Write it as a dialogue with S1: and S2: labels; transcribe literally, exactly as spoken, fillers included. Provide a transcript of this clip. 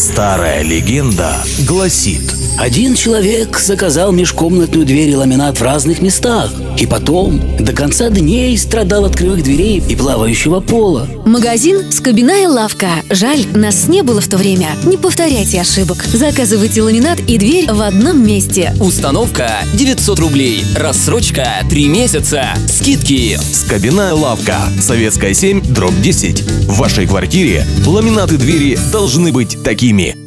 S1: Старая легенда гласит:
S2: один человек заказал межкомнатную дверь и ламинат в разных местах, и потом до конца дней страдал от кривых дверей и плавающего пола.
S3: Магазин «Скобяная лавка». Жаль, нас не было в то время. Не повторяйте ошибок. Заказывайте ламинат и дверь в одном месте.
S4: Установка девятьсот рублей. Рассрочка три месяца. Скидки.
S1: Скобяная лавка. Советская семь, дробь десять. В вашей квартире ламинаты двери должны быть такими.